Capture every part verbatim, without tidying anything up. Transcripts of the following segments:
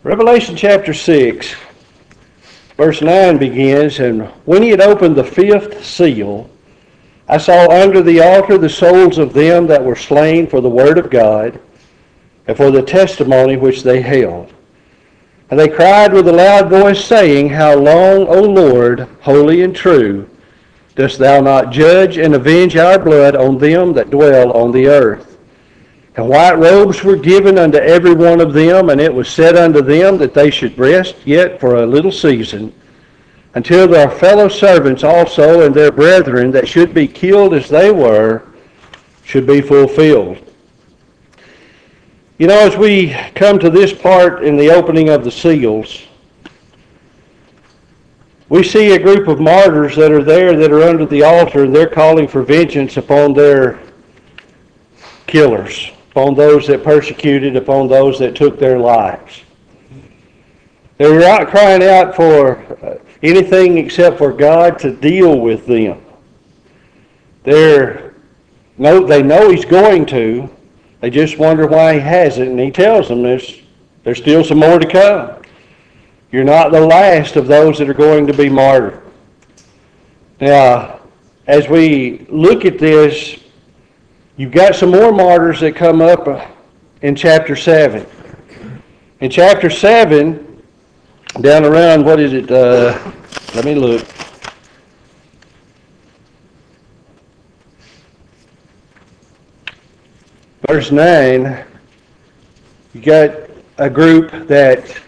Revelation chapter six, verse nine begins, "And when he had opened the fifth seal, I saw under the altar the souls of them that were slain for the word of God, and for the testimony which they held. And they cried with a loud voice, saying, How long, O Lord, holy and true, dost thou not judge and avenge our blood on them that dwell on the earth? And white robes were given unto every one of them, and it was said unto them that they should rest yet for a little season, until their fellow servants also and their brethren that should be killed as they were should be fulfilled." You know, as we come to this part in the opening of the seals, we see a group of martyrs that are there that are under the altar, and they're calling for vengeance upon their killers, upon those that persecuted, upon those that took their lives. They're not crying out for anything except for God to deal with them. They're, no, they know He's going to. They just wonder why He hasn't, and He tells them there's, there's still some more to come. You're not the last of those that are going to be martyred. Now, as we look at this, you've got some more martyrs that come up in chapter seven. In chapter seven, down around, what is it? Uh, let me look. Verse nine, you got a group that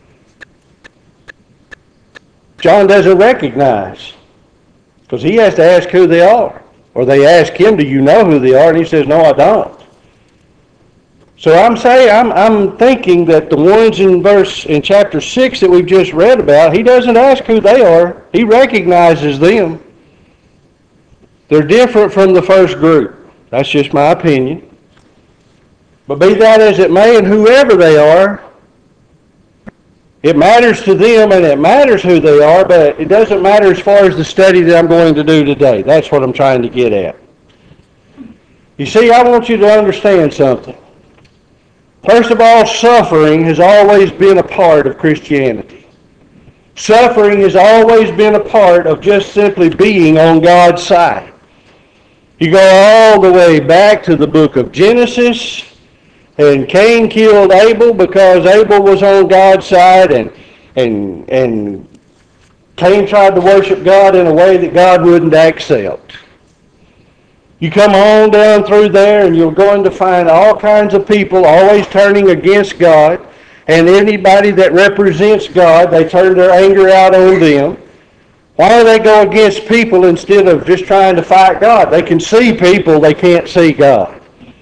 John doesn't recognize, because he has to ask who they are. Or they ask him, "Do you know who they are?" And he says, "No, I don't." So I'm saying, I'm, I'm thinking that the ones in verse in chapter six that we've just read about, he doesn't ask who they are. He recognizes them. They're different from the first group. That's just my opinion. But be that as it may, and whoever they are, it matters to them, and it matters who they are, but it doesn't matter as far as the study that I'm going to do today. That's what I'm trying to get at. You see, I want you to understand something. First of all, suffering has always been a part of Christianity. Suffering has always been a part of just simply being on God's side. You go all the way back to the book of Genesis, and Cain killed Abel because Abel was on God's side, and and and Cain tried to worship God in a way that God wouldn't accept. You come on down through there, and you're going to find all kinds of people always turning against God, and anybody that represents God, they turn their anger out on them. Why do they go against people instead of just trying to fight God? They can see people, they can't see God.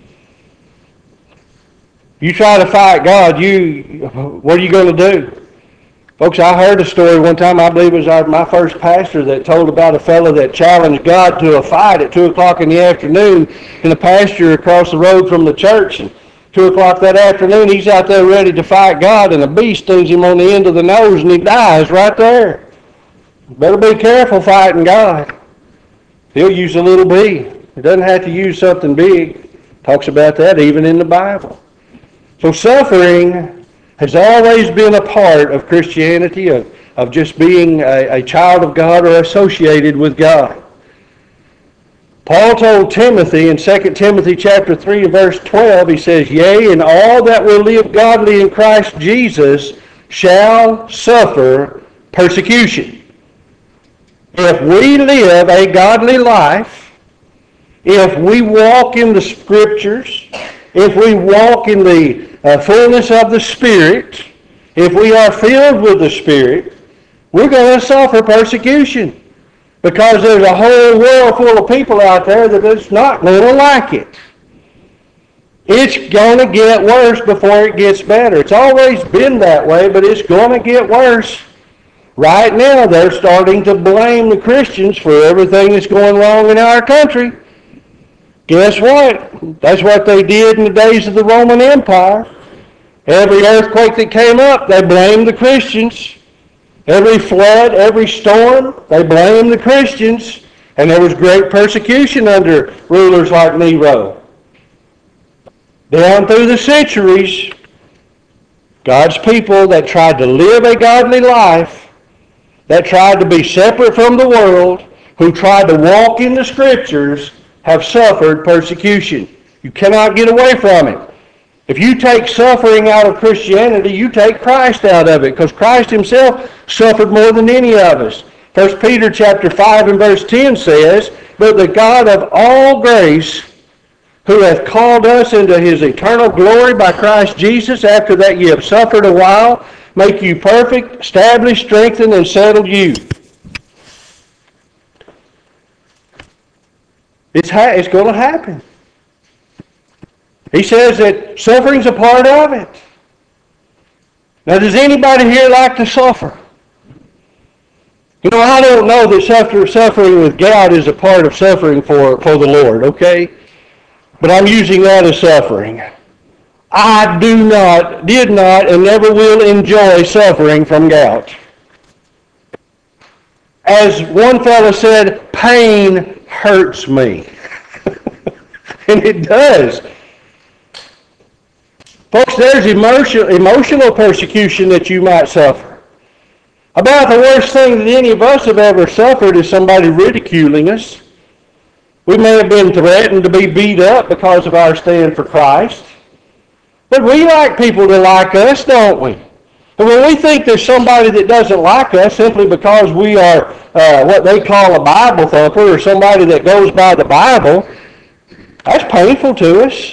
You try to fight God, you what are you going to do? Folks, I heard a story one time, I believe it was our, my first pastor, that told about a fellow that challenged God to a fight at two o'clock in the afternoon in a pasture across the road from the church. And two o'clock that afternoon, he's out there ready to fight God, and a bee stings him on the end of the nose, and he dies right there. Better be careful fighting God. He'll use a little bee. He doesn't have to use something big. Talks about that even in the Bible. So suffering has always been a part of Christianity, of, of just being a, a child of God or associated with God. Paul told Timothy in Second Timothy chapter three and verse twelve, he says, "Yea, and all that will live godly in Christ Jesus shall suffer persecution." If we live a godly life, if we walk in the Scriptures, if we walk in the uh, fullness of the Spirit, if we are filled with the Spirit, we're going to suffer persecution, because there's a whole world full of people out there that is not going to like it. It's going to get worse before it gets better. It's always been that way, but it's going to get worse. Right now, they're starting to blame the Christians for everything that's going wrong in our country. Guess what? That's what they did in the days of the Roman Empire. Every earthquake that came up, they blamed the Christians. Every flood, every storm, they blamed the Christians. And there was great persecution under rulers like Nero. Down through the centuries, God's people that tried to live a godly life, that tried to be separate from the world, who tried to walk in the Scriptures, have suffered persecution. You cannot get away from it. If you take suffering out of Christianity, you take Christ out of it, because Christ himself suffered more than any of us. First Peter chapter five and verse ten says, "But the God of all grace, who hath called us into his eternal glory by Christ Jesus, after that ye have suffered a while, make you perfect, establish, strengthen, and settle you." It's, ha- it's going to happen. He says that suffering's a part of it. Now, does anybody here like to suffer? You know, I don't know that suffer, suffering with gout is a part of suffering for, for the Lord, okay? But I'm using that as suffering. I do not, did not, and never will enjoy suffering from gout. As one fellow said, pain hurts me. And it does. Folks, there's emotion, emotional persecution that you might suffer. About the worst thing that any of us have ever suffered is somebody ridiculing us. We may have been threatened to be beat up because of our stand for Christ. But we like people to like us, don't we? And when we think there's somebody that doesn't like us simply because we are uh, what they call a Bible thumper, or somebody that goes by the Bible, that's painful to us.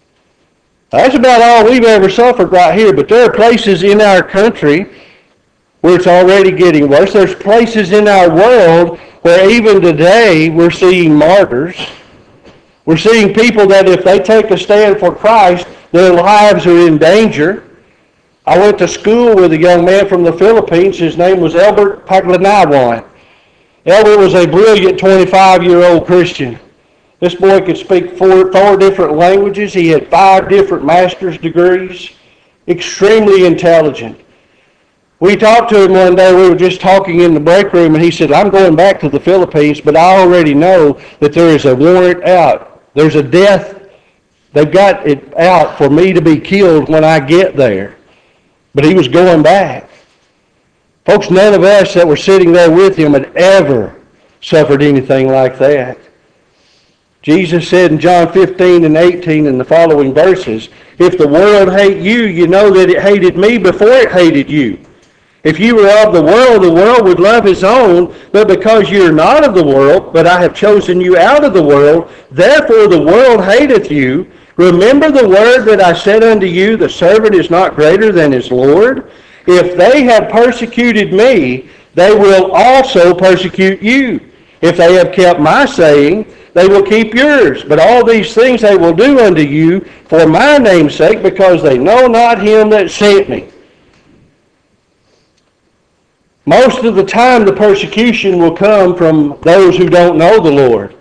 That's about all we've ever suffered right here. But there are places in our country where it's already getting worse. There's places in our world where even today we're seeing martyrs. We're seeing people that if they take a stand for Christ, their lives are in danger. I went to school with a young man from the Philippines. His name was Albert Paglanawan. Albert was a brilliant twenty-five-year-old Christian. This boy could speak four, four different languages. He had five different master's degrees. Extremely intelligent. We talked to him one day. We were just talking in the break room, and he said, "I'm going back to the Philippines, but I already know that there is a warrant out. There's a death. They've got it out for me to be killed when I get there." But he was going back. Folks, none of us that were sitting there with him had ever suffered anything like that. Jesus said in John fifteen and eighteen in the following verses, "If the world hate you, you know that it hated me before it hated you. If you were of the world, the world would love his own, but because you are not of the world, but I have chosen you out of the world, therefore the world hateth you. Remember the word that I said unto you, the servant is not greater than his Lord. If they have persecuted me, they will also persecute you. If they have kept my saying, they will keep yours. But all these things they will do unto you for my name's sake, because they know not him that sent me." Most of the time the persecution will come from those who don't know the Lord.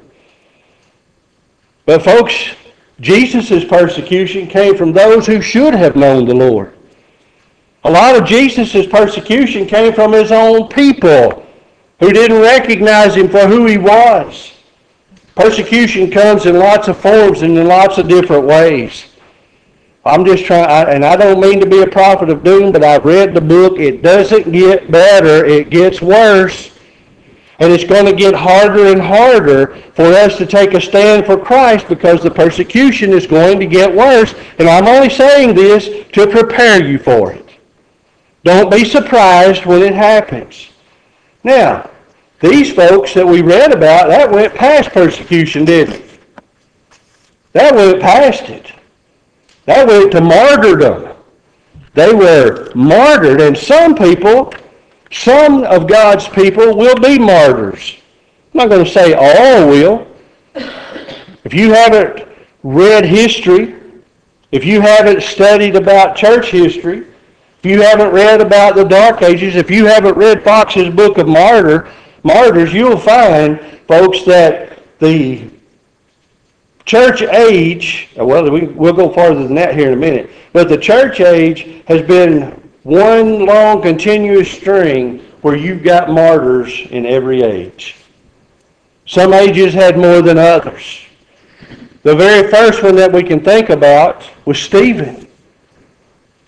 But folks, Jesus' persecution came from those who should have known the Lord. A lot of Jesus' persecution came from his own people who didn't recognize him for who he was. Persecution comes in lots of forms and in lots of different ways. I'm just trying, and I don't mean to be a prophet of doom, but I've read the book. It doesn't get better. It gets worse. And it's going to get harder and harder for us to take a stand for Christ, because the persecution is going to get worse. And I'm only saying this to prepare you for it. Don't be surprised when it happens. Now, these folks that we read about, that went past persecution, didn't it? That went past it. That went to martyrdom. They were martyred, and some people, some of God's people will be martyrs. I'm not going to say all will. If you haven't read history, if you haven't studied about church history, if you haven't read about the Dark Ages, if you haven't read Fox's Book of Martyr, Martyrs, you'll find, folks, that the church age, well, we, we'll go farther than that here in a minute, but the church age has been one long continuous string where you've got martyrs in every age. Some ages had more than others. The very first one that we can think about was Stephen.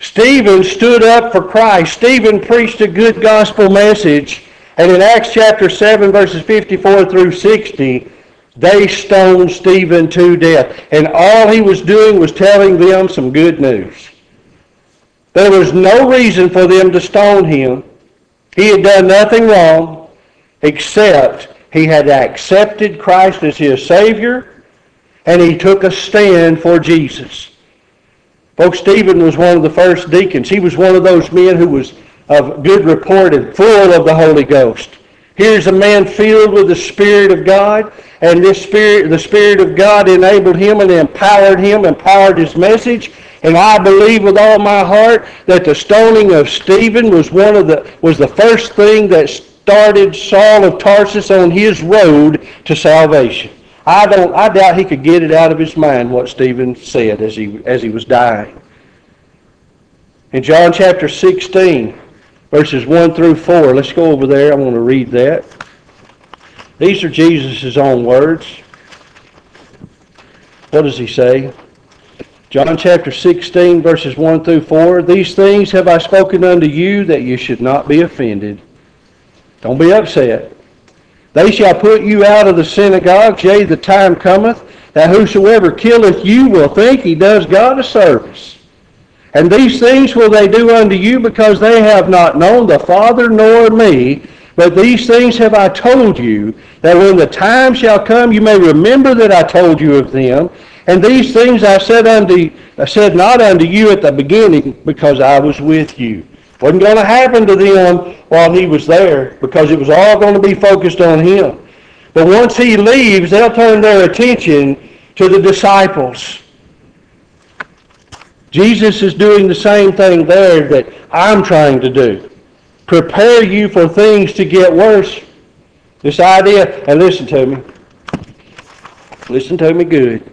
Stephen stood up for Christ. Stephen preached a good gospel message. And in Acts chapter seven, verses fifty-four through sixty, they stoned Stephen to death. And all he was doing was telling them some good news. There was no reason for them to stone him. He had done nothing wrong except he had accepted Christ as his Savior, and he took a stand for Jesus. Folks, Stephen was one of the first deacons. He was one of those men who was of good report and full of the Holy Ghost. Here's a man filled with the Spirit of God, and this Spirit, the Spirit of God enabled him and empowered him, empowered his message. And I believe with all my heart that the stoning of Stephen was one of the was the first thing that started Saul of Tarsus on his road to salvation. I don't I doubt he could get it out of his mind what Stephen said as he as he was dying. In John chapter sixteen, verses one through four, let's go over there. I want to read that. These are Jesus' own words. What does he say? John chapter sixteen, verses one through four. These things have I spoken unto you, that you should not be offended. Don't be upset. They shall put you out of the synagogues, yea, the time cometh, that whosoever killeth you will think he does God a service. And these things will they do unto you, because they have not known the Father nor me. But these things have I told you, that when the time shall come, you may remember that I told you of them. And these things I said unto I said not unto you at the beginning, because I was with you. It wasn't going to happen to them while he was there, because it was all going to be focused on him. But once he leaves, they'll turn their attention to the disciples. Jesus is doing the same thing there that I'm trying to do. Prepare you for things to get worse. This idea, and listen to me. Listen to me good.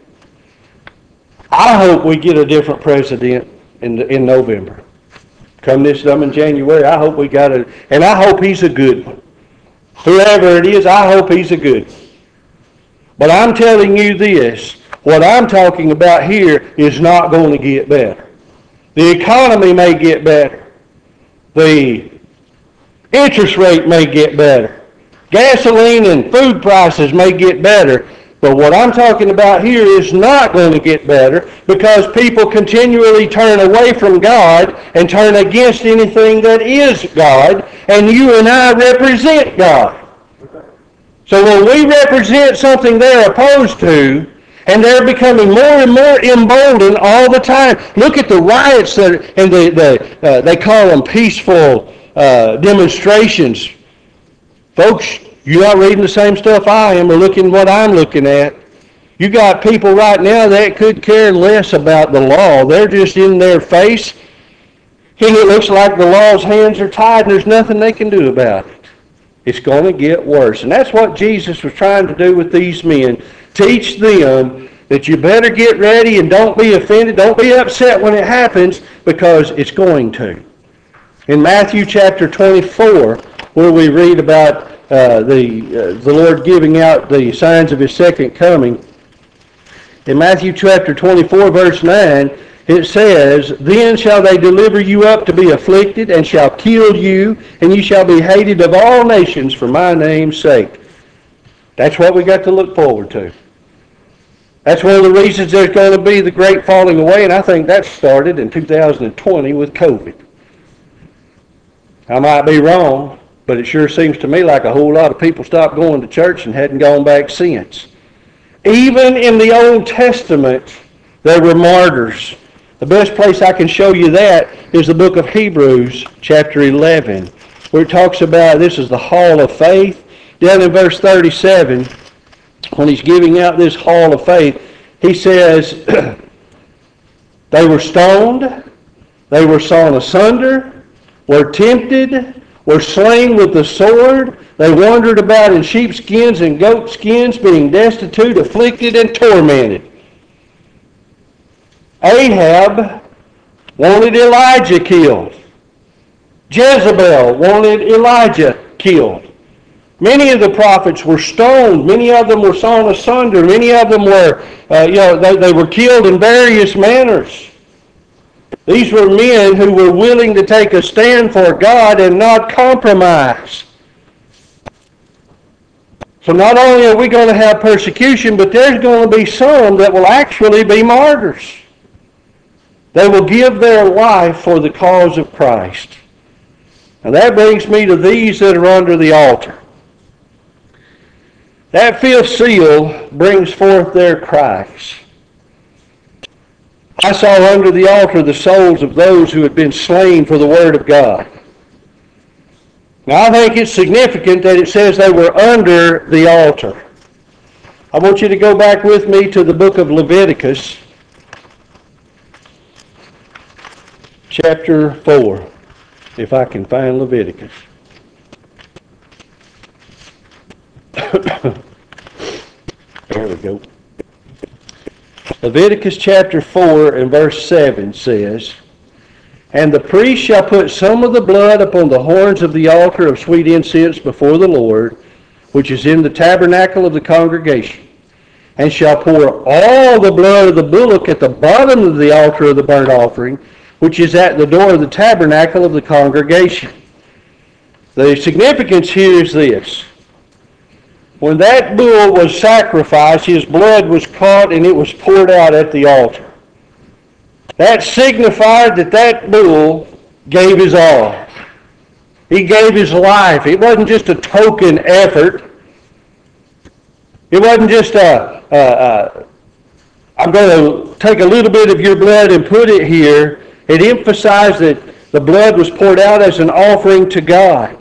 I hope we get a different president in the, in November. Come this time in January, I hope we got a, and I hope he's a good one. Whoever it is, I hope he's a good one. But I'm telling you this, what I'm talking about here is not going to get better. The economy may get better. The interest rate may get better. Gasoline and food prices may get better. But what I'm talking about here is not going to get better, because people continually turn away from God and turn against anything that is God, and you and I represent God. So when we represent something they're opposed to, and they're becoming more and more emboldened all the time. Look at the riots that, and the, the uh, they call them peaceful uh, demonstrations. Folks, you're not reading the same stuff I am or looking what I'm looking at. You got people right now that could care less about the law. They're just in their face, and it looks like the law's hands are tied and there's nothing they can do about it. It's going to get worse. And that's what Jesus was trying to do with these men. Teach them that you better get ready and don't be offended. Don't be upset when it happens, because it's going to. In Matthew chapter twenty-four, where we read about Uh, the uh, the Lord giving out the signs of his second coming. In Matthew chapter twenty-four, verse nine, it says, Then shall they deliver you up to be afflicted, and shall kill you, and you shall be hated of all nations for my name's sake. That's what we got to look forward to. That's one of the reasons there's going to be the great falling away, and I think that started in two thousand twenty with COVID. I might be wrong, but it sure seems to me like a whole lot of people stopped going to church and hadn't gone back since. Even in the Old Testament, there were martyrs. The best place I can show you that is the book of Hebrews, chapter eleven, where it talks about, this is the hall of faith. Down in verse thirty-seven, when he's giving out this hall of faith, he says, They were stoned, they were sawn asunder, were tempted, were slain with the sword. They wandered about in sheepskins and goatskins, being destitute, afflicted, and tormented. Ahab wanted Elijah killed. Jezebel wanted Elijah killed. Many of the prophets were stoned. Many of them were sawn asunder. Many of them were, uh, you know, they, they were killed in various manners. These were men who were willing to take a stand for God and not compromise. So not only are we going to have persecution, but there's going to be some that will actually be martyrs. They will give their life for the cause of Christ. And that brings me to these that are under the altar. That fifth seal brings forth their cries. I saw under the altar the souls of those who had been slain for the Word of God. Now I think it's significant that it says they were under the altar. I want you to go back with me to the book of Leviticus, chapter four, if I can find Leviticus. There we go. Leviticus chapter four and verse seven says, "And the priest shall put some of the blood upon the horns of the altar of sweet incense before the Lord, which is in the tabernacle of the congregation, and shall pour all the blood of the bullock at the bottom of the altar of the burnt offering, which is at the door of the tabernacle of the congregation." The significance here is this. When that bull was sacrificed, his blood was caught and it was poured out at the altar. That signified that that bull gave his all. He gave his life. It wasn't just a token effort. It wasn't just a, a, a I'm going to take a little bit of your blood and put it here. It emphasized that the blood was poured out as an offering to God.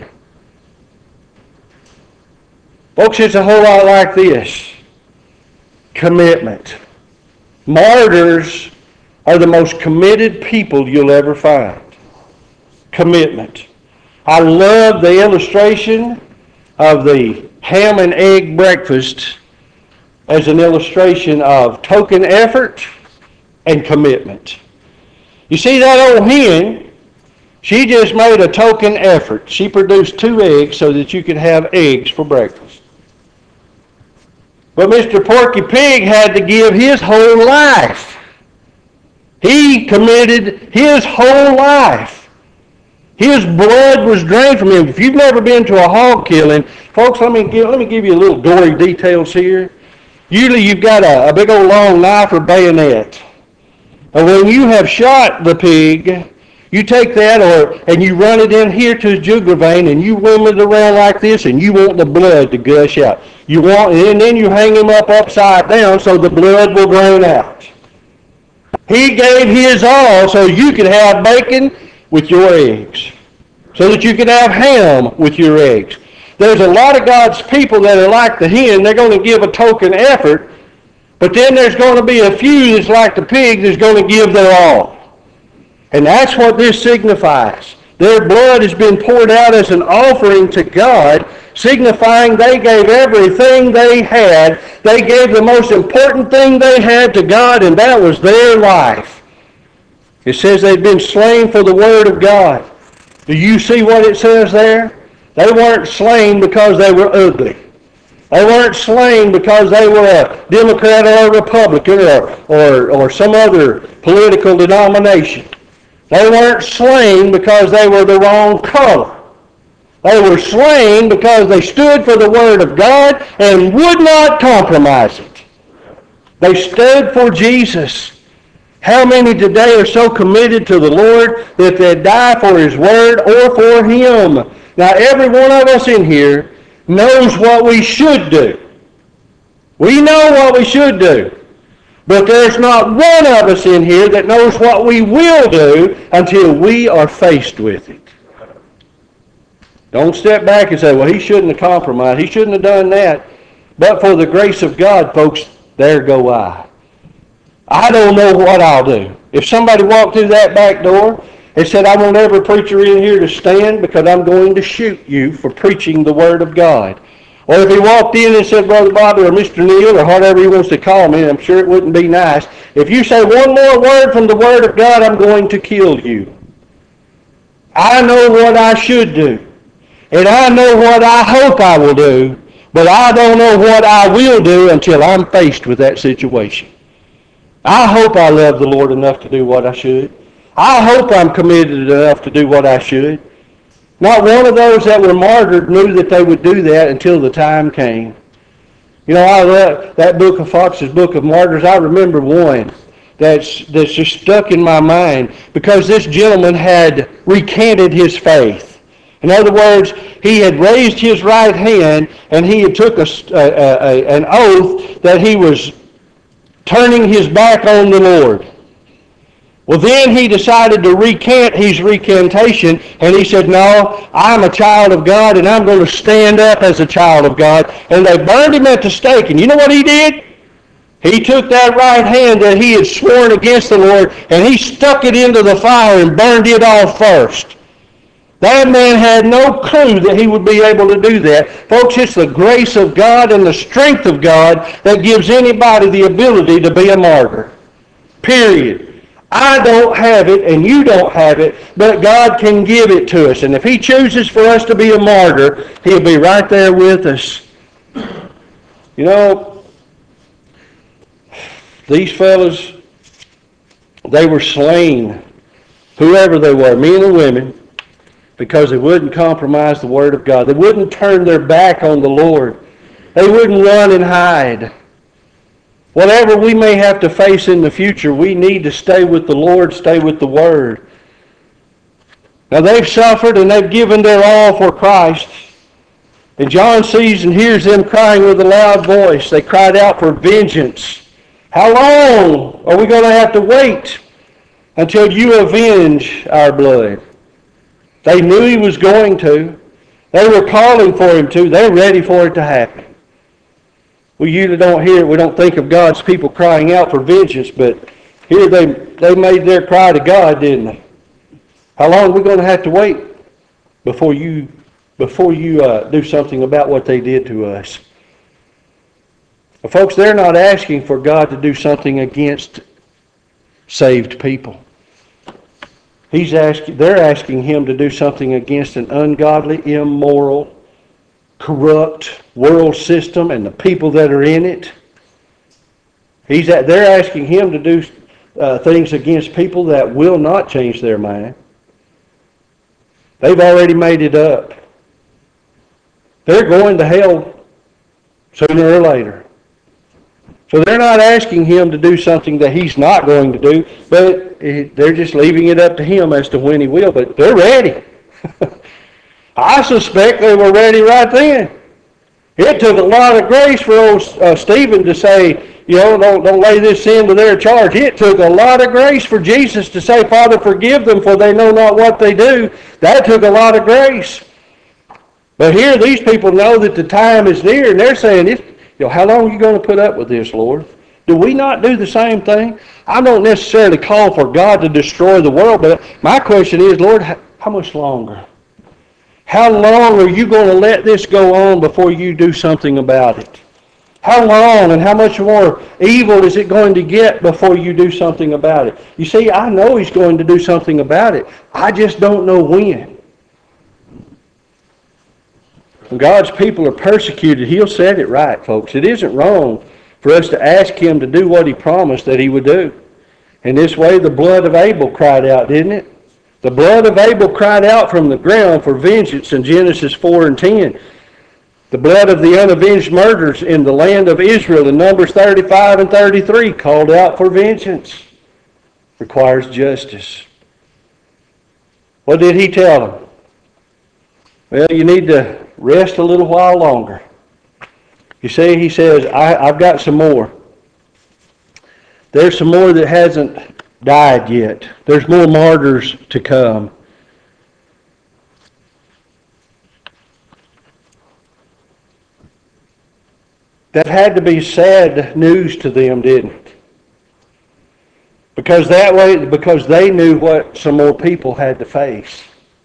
Folks, it's a whole lot like this. Commitment. Martyrs are the most committed people you'll ever find. Commitment. I love the illustration of the ham and egg breakfast as an illustration of token effort and commitment. You see that old hen, she just made a token effort. She produced two eggs so that you could have eggs for breakfast. But Mister Porky Pig had to give his whole life. He committed his whole life. His blood was drained from him. If you've never been to a hog killing, folks, let me give, let me give you a little gory details here. Usually you've got a, a big old long knife or bayonet. And when you have shot the pig, you take that or and you run it in here to the jugular vein and you whim it around like this and you want the blood to gush out. You want, and then you hang him up upside down so the blood will drain out. He gave his all so you could have bacon with your eggs. So that you could have ham with your eggs. There's a lot of God's people that are like the hen. They're going to give a token effort. But then there's going to be a few that's like the pig that's going to give their all. And that's what this signifies. Their blood has been poured out as an offering to God, signifying they gave everything they had. They gave the most important thing they had to God, and that was their life. It says they'd been slain for the Word of God. Do you see what it says there? They weren't slain because they were ugly. They weren't slain because they were a Democrat or a Republican or, or, or some other political denomination. They weren't slain because they were the wrong color. They were slain because they stood for the Word of God and would not compromise it. They stood for Jesus. How many today are so committed to the Lord that they die for His Word or for Him? Now, every one of us in here knows what we should do. We know what we should do. But there's not one of us in here that knows what we will do until we are faced with it. Don't step back and say, well, he shouldn't have compromised. He shouldn't have done that. But for the grace of God, folks, there go I. I don't know what I'll do. If somebody walked through that back door and said, I want every preacher in here to stand because I'm going to shoot you for preaching the Word of God. Or if he walked in and said, Brother Bobby or Mister Neal or whatever he wants to call me, I'm sure it wouldn't be nice. If you say one more word from the Word of God, I'm going to kill you. I know what I should do. And I know what I hope I will do. But I don't know what I will do until I'm faced with that situation. I hope I love the Lord enough to do what I should. I hope I'm committed enough to do what I should. Not one of those that were martyred knew that they would do that until the time came. You know, I love that book of Fox's Book of Martyrs. I remember one that's, that's just stuck in my mind because this gentleman had recanted his faith. In other words, he had raised his right hand and he had took a, a, a, an oath that he was turning his back on the Lord. Well, then he decided to recant his recantation, and he said, no, I'm a child of God, and I'm going to stand up as a child of God. And they burned him at the stake. And you know what he did? He took that right hand that he had sworn against the Lord, and he stuck it into the fire and burned it off first. That man had no clue that he would be able to do that. Folks, it's the grace of God and the strength of God that gives anybody the ability to be a martyr. Period. I don't have it and you don't have it, but God can give it to us. And if he chooses for us to be a martyr, he'll be right there with us. You know, these fellas, they were slain, whoever they were, men and women, because they wouldn't compromise the Word of God. They wouldn't turn their back on the Lord. They wouldn't run and hide. Whatever we may have to face in the future, we need to stay with the Lord, stay with the Word. Now they've suffered and they've given their all for Christ. And John sees and hears them crying with a loud voice. They cried out for vengeance. How long are we going to have to wait until you avenge our blood? They knew he was going to. They were calling for him to. They're ready for it to happen. We usually don't hear it. We don't think of God's people crying out for vengeance, but here they, they made their cry to God, didn't they? How long are we going to have to wait before you, before you uh, do something about what they did to us? Well, folks, they're not asking for God to do something against saved people. He's asking, they're asking him to do something against an ungodly, immoral, corrupt world system and the people that are in it. He's at, they're asking him to do uh, things against people that will not change their mind. They've already made it up. They're going to hell sooner or later. So they're not asking him to do something that he's not going to do, but they're just leaving it up to him as to when he will. But they're ready. I suspect they were ready right then. It took a lot of grace for old uh, Stephen to say, you know, don't, don't lay this sin to their charge. It took a lot of grace for Jesus to say, Father, forgive them, for they know not what they do. That took a lot of grace. But here these people know that the time is near, and they're saying, you know, how long are you going to put up with this, Lord? Do we not do the same thing? I don't necessarily call for God to destroy the world, but my question is, Lord, how much longer? How long are you going to let this go on before you do something about it? How long and how much more evil is it going to get before you do something about it? You see, I know he's going to do something about it. I just don't know when. When God's people are persecuted, he'll set it right, folks. It isn't wrong for us to ask him to do what he promised that he would do. In this way, the blood of Abel cried out, didn't it? The blood of Abel cried out from the ground for vengeance in Genesis four and ten. The blood of the unavenged murders in the land of Israel in Numbers thirty-five and thirty-three called out for vengeance. Requires justice. What did he tell them? Well, you need to rest a little while longer. You see, he says, I, I've got some more. There's some more that hasn't died yet. There's more martyrs to come. That had to be sad news to them, didn't it? Because that way, because they knew what some more people had to face.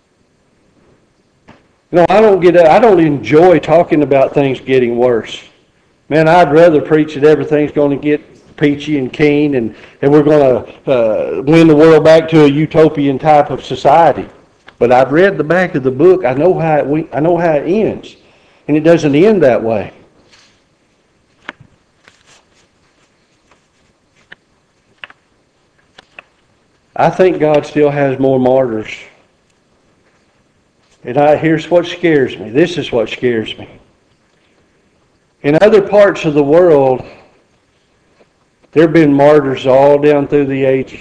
You know, I don't get, I don't enjoy talking about things getting worse. Man, I'd rather preach that everything's going to get peachy and keen, and, and we're going to uh, win the world back to a utopian type of society. But I've read the back of the book. I know how it, I know how it ends, and it doesn't end that way. I think God still has more martyrs. And I, here's what scares me. This is what scares me. In other parts of the world, there have been martyrs all down through the ages.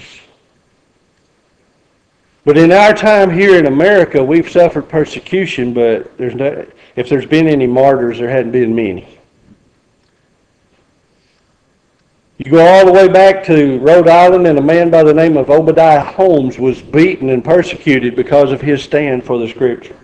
But in our time here in America, we've suffered persecution, but there's no, if there's been any martyrs, there hadn't been many. You go all the way back to Rhode Island, and a man by the name of Obadiah Holmes was beaten and persecuted because of his stand for the Scripture.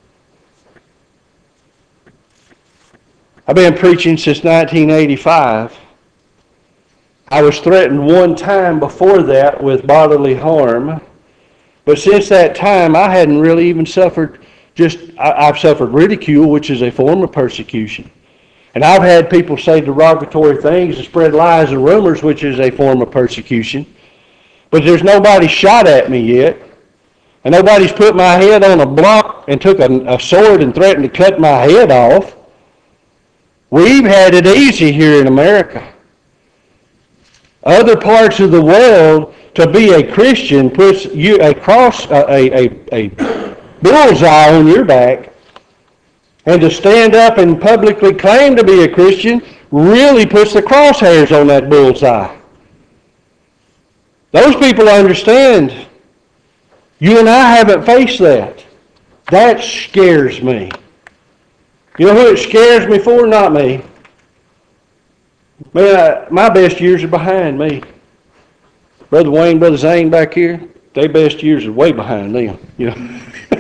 I've been preaching since nineteen eighty-five. I was threatened one time before that with bodily harm. But since that time, I hadn't really even suffered just, I, I've suffered ridicule, which is a form of persecution. And I've had people say derogatory things and spread lies and rumors, which is a form of persecution. But there's nobody shot at me yet. And nobody's put my head on a block and took a, a sword and threatened to cut my head off. We've had it easy here in America. Other parts of the world, to be a Christian puts you a cross, a, a, a bullseye on your back, and to stand up and publicly claim to be a Christian really puts the crosshairs on that bullseye. Those people understand. You and I haven't faced that. That scares me. You know who it scares me for? Not me. Man, I, my best years are behind me. Brother Wayne, Brother Zane back here, their best years are way behind them, you know.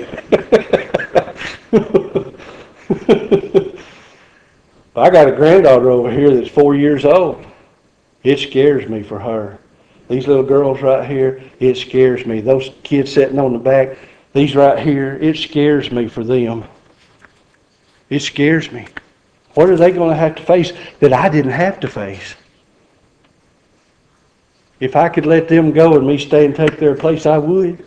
I got a granddaughter over here that's four years old. It scares me for her. These little girls right here, it scares me. Those kids sitting on the back, these right here, it scares me for them. It scares me. What are they going to have to face that I didn't have to face? If I could let them go and me stay and take their place, I would.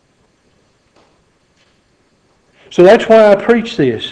So that's why I preach this.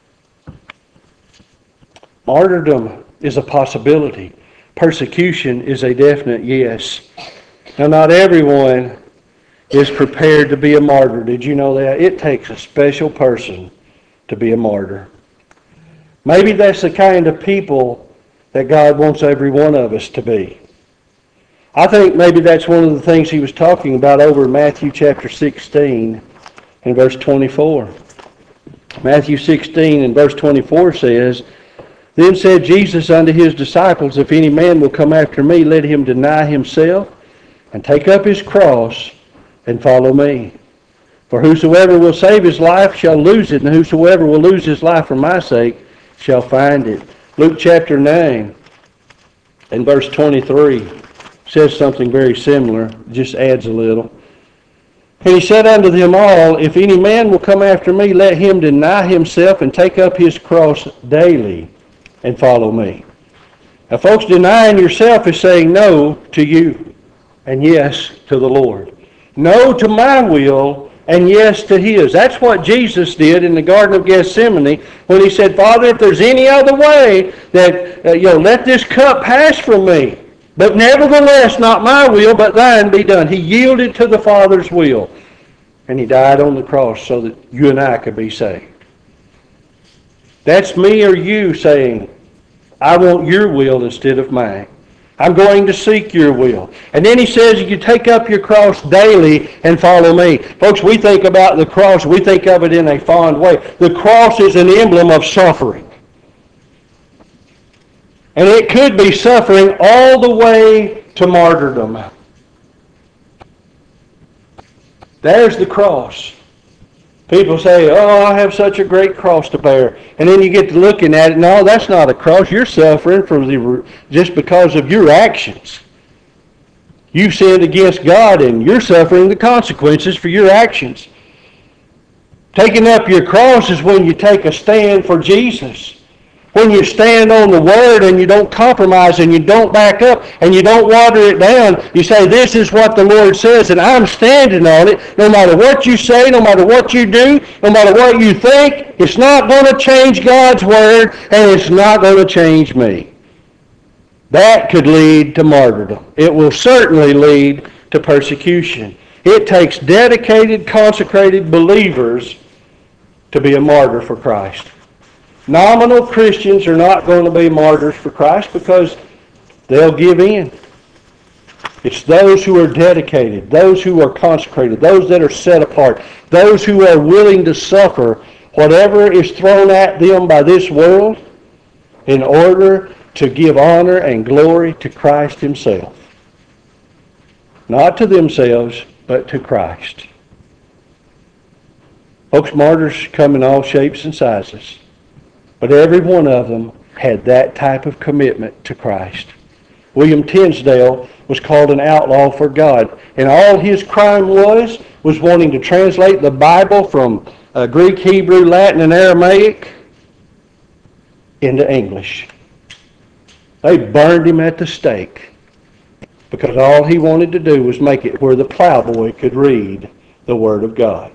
Martyrdom is a possibility. Persecution is a definite yes. Now, not everyone is prepared to be a martyr. Did you know that? It takes a special person to be a martyr. Maybe that's the kind of people that God wants every one of us to be. I think maybe that's one of the things he was talking about over in Matthew chapter sixteen and verse twenty-four. Matthew sixteen and verse twenty-four says, Then said Jesus unto his disciples, If any man will come after me, let him deny himself, and take up his cross, and follow me. For whosoever will save his life shall lose it, and whosoever will lose his life for my sake shall find it. Luke chapter nine and verse twenty-three says something very similar, just adds a little. And he said unto them all, If any man will come after me, let him deny himself and take up his cross daily and follow me. Now folks, denying yourself is saying no to you and yes to the Lord. No to my will and yes to his. That's what Jesus did in the Garden of Gethsemane when he said, Father, if there's any other way, that uh, you know, let this cup pass from me. But nevertheless, not my will, but thine be done. He yielded to the Father's will. And he died on the cross so that you and I could be saved. That's me or you saying, I want your will instead of mine. I'm going to seek your will. And then he says you take up your cross daily and follow me. Folks, we think about the cross, we think of it in a fond way. The cross is an emblem of suffering. And it could be suffering all the way to martyrdom. There's the cross. People say, oh, I have such a great cross to bear. And then you get to looking at it, no, that's not a cross. You're suffering from the, just because of your actions. You sinned against God and you're suffering the consequences for your actions. Taking up your cross is when you take a stand for Jesus. When you stand on the Word and you don't compromise and you don't back up and you don't water it down, you say, this is what the Lord says and I'm standing on it. No matter what you say, no matter what you do, no matter what you think, it's not going to change God's Word and it's not going to change me. That could lead to martyrdom. It will certainly lead to persecution. It takes dedicated, consecrated believers to be a martyr for Christ. Nominal Christians are not going to be martyrs for Christ because they'll give in. It's those who are dedicated, those who are consecrated, those that are set apart, those who are willing to suffer whatever is thrown at them by this world in order to give honor and glory to Christ Himself. Not to themselves, but to Christ. Folks, martyrs come in all shapes and sizes, but every one of them had that type of commitment to Christ. William Tinsdale was called an outlaw for God, and all his crime was, was wanting to translate the Bible from uh, Greek, Hebrew, Latin, and Aramaic into English. They burned him at the stake because all he wanted to do was make it where the plowboy could read the Word of God.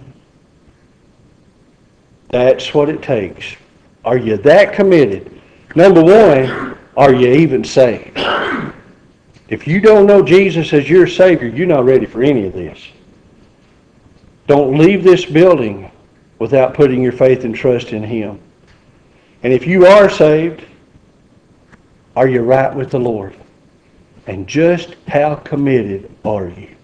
That's what it takes. Are you that committed? Number one, are you even saved? If you don't know Jesus as your Savior, you're not ready for any of this. Don't leave this building without putting your faith and trust in Him. And if you are saved, are you right with the Lord? And just how committed are you?